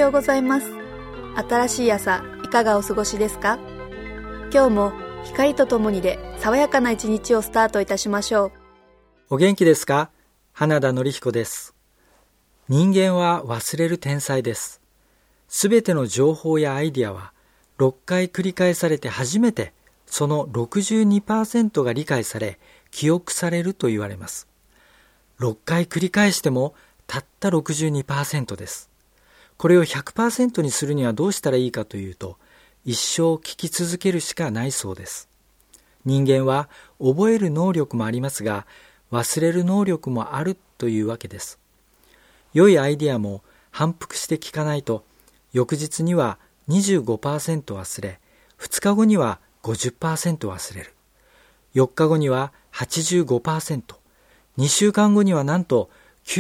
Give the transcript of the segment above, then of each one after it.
ようございます。新しい朝、いかがお過ごしですか？今日も光とともにで爽やかな一日をスタートいたしましょう。 お元気ですか？花田典彦です。人間は忘れる天才です。すべての情報やアイディアは6回繰り返されて初めてその 62% が理解され記憶されると言われます。6回繰り返してもたった 62% です。これを 100% にするにはどうしたらいいかというと、一生聞き続けるしかないそうです。人間は覚える能力もありますが、忘れる能力もあるというわけです。良いアイデアも反復して聞かないと、翌日には 25% 忘れ、2日後には 50% 忘れる。4日後には 85%、2週間後にはなんと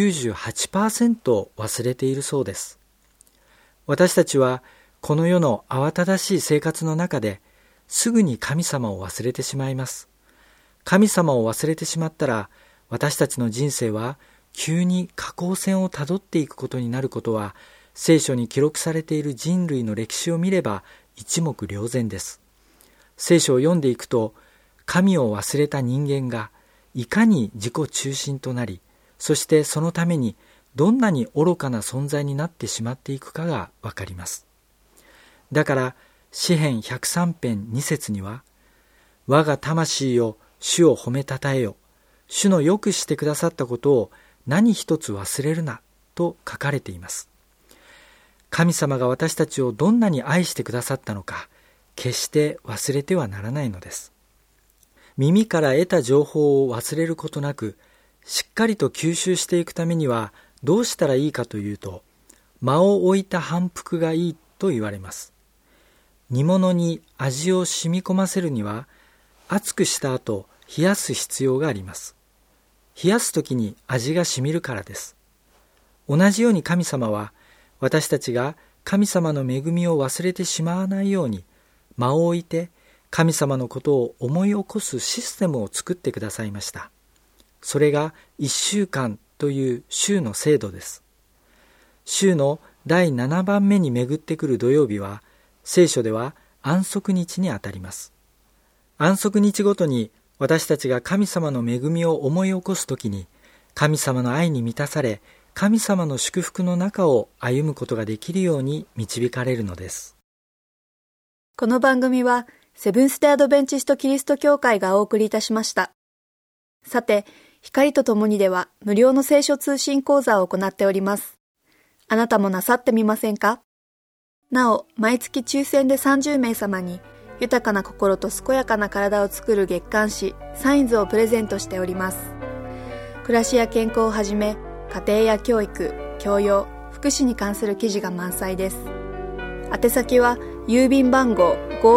98% 忘れているそうです。私たちはこの世の慌ただしい生活の中ですぐに神様を忘れてしまいます。神様を忘れてしまったら、私たちの人生は急に下降線をたどっていくことになることは、聖書に記録されている人類の歴史を見れば一目瞭然です。聖書を読んでいくと、神を忘れた人間がいかに自己中心となり、そしてそのためにどんなに愚かな存在になってしまっていくかがわかります。だから詩編103編2節には、我が魂よ主を褒めたたえよ、主のよくしてくださったことを何一つ忘れるなと書かれています。神様が私たちをどんなに愛してくださったのか、決して忘れてはならないのです。耳から得た情報を忘れることなく、しっかりと吸収していくためにはどうしたらいいかというと、間を置いた反復がいいと言われます。煮物に味を染み込ませるには、熱くした後冷やす必要があります。冷やすときに味が染みるからです。同じように神様は、私たちが神様の恵みを忘れてしまわないように、間を置いて神様のことを思い起こすシステムを作ってくださいました。それが1週間という週の制度です。週の第7番目に巡ってくる土曜日は、聖書では安息日にあたります。安息日ごとに私たちが神様の恵みを思い起こすときに、神様の愛に満たされ、神様の祝福の中を歩むことができるように導かれるのです。 この番組はセブンステアドベンチストキリスト教会がお送りいたしました。さて、光とともにでは無料の聖書通信講座を行っております。あなたもなさってみませんか？なお、毎月抽選で30名様に豊かな心と健やかな体を作る月刊誌サインズをプレゼントしております。暮らしや健康をはじめ、家庭や教育、教養、福祉に関する記事が満載です。宛先は郵便番号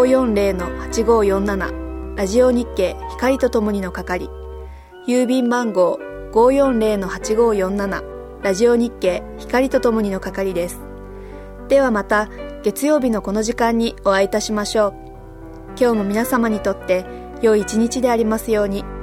540-8547 ラジオ日経光とともにの係、郵便番号 540-8547 ラジオ日経光とともにの係です。ではまた月曜日のこの時間にお会いいたしましょう。今日も皆様にとって良い一日でありますように。